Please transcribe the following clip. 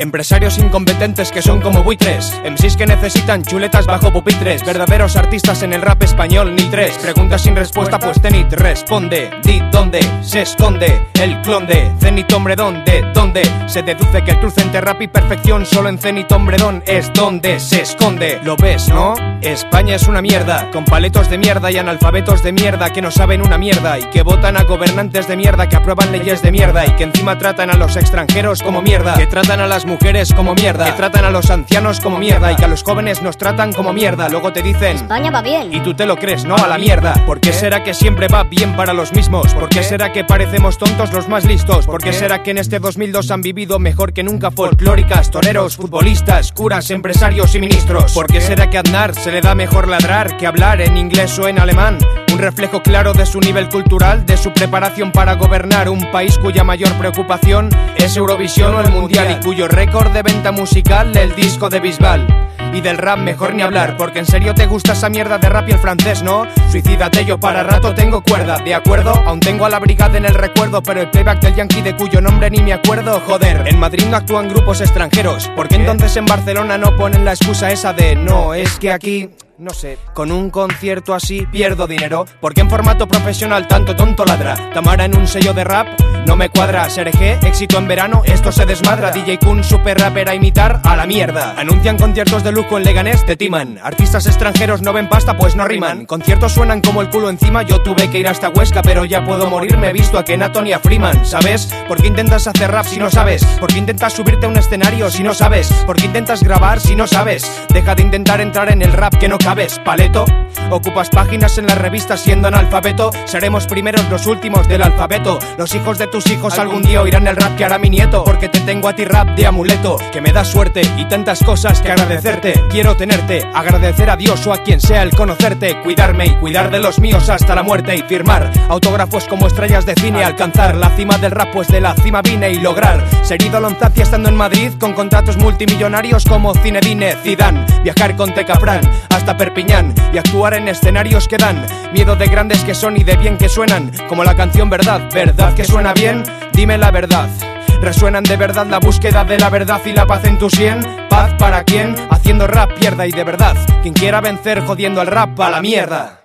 Empresarios incompetentes que son como buitres, MCs que necesitan chuletas bajo pupitres, verdaderos artistas en el rap español ni tres. Preguntas sin respuesta pues Zenit responde. Di dónde se esconde el clon de Zenit Hombredón, de dónde se deduce que el cruce entre rap y perfección solo en Zenit Hombredón es donde se esconde. Lo ves, ¿no? España es una mierda, con paletos de mierda y analfabetos de mierda que no saben una mierda y que votan a gobernantes de mierda, que aprueban leyes de mierda y que encima tratan a los extranjeros como mierda, que tratan a las mujeres como mierda, que tratan a los ancianos como mierda y que a los jóvenes nos tratan como mierda. Luego te dicen España va bien y tú te lo crees, ¿no? A la mierda. ¿Por qué será que siempre va bien para los mismos? ¿Por qué será que parecemos tontos los más listos? ¿Por qué será que en este 2002 han vivido mejor que nunca folclóricas, toreros, futbolistas, curas, empresarios y ministros? ¿Por qué será que a Aznar se le da mejor ladrar que hablar en inglés o en alemán? Un reflejo claro de su nivel cultural, de su preparación para gobernar un país cuya mayor preocupación es Eurovisión o el Mundial y cuyo récord de venta musical el disco de Bisbal. Y del rap mejor ni hablar, porque en serio te gusta esa mierda de rap y el francés, ¿no? Suicídate, yo para rato tengo cuerda, ¿de acuerdo? Aún tengo a la brigada en el recuerdo, pero el playback del yankee de cuyo nombre ni me acuerdo, joder. En Madrid no actúan grupos extranjeros, ¿por qué entonces en Barcelona no ponen la excusa esa de no, es que aquí... No sé, con un concierto así pierdo dinero? Porque en formato profesional tanto tonto ladra. Tamara en un sello de rap no me cuadra. Serg, éxito en verano, esto se desmadra. DJ Kun, super rapper a imitar a la mierda. Anuncian conciertos de lujo en Leganés, te timan. Artistas extranjeros no ven pasta pues no riman. Conciertos suenan como el culo encima. Yo tuve que ir hasta Huesca pero ya puedo morir. Me he visto a Kenaton y a Freeman, ¿sabes? ¿Por qué intentas hacer rap si no sabes? ¿Por qué intentas subirte a un escenario si no sabes? ¿Por qué intentas grabar si no sabes? Deja de intentar entrar en el rap que no cabes, paleto. Ocupas páginas en las revistas siendo analfabeto. Seremos primeros los últimos del alfabeto. Los hijos de tus hijos algún día oirán el rap que hará mi nieto. Porque te tengo a ti rap de amuleto, que me da suerte y tantas cosas que agradecerte. Quiero tenerte, agradecer a Dios o a quien sea el conocerte, cuidarme y cuidar de los míos hasta la muerte y firmar autógrafos como estrellas de cine. Alcanzar la cima del rap pues de la cima vine y lograr ser ídolo en Zancia estando en Madrid con contratos multimillonarios como Zinedine Zidane. Viajar con Tecafrán hasta Perpiñán y actuar en escenarios que dan miedo de grandes que son y de bien que suenan, como la canción Verdad, ¿verdad que suena bien? Dime la verdad. ¿Resuenan de verdad la búsqueda de la verdad y la paz en tu sien? ¿Paz para quién? Haciendo rap pierda y de verdad. Quien quiera vencer jodiendo al rap a la mierda.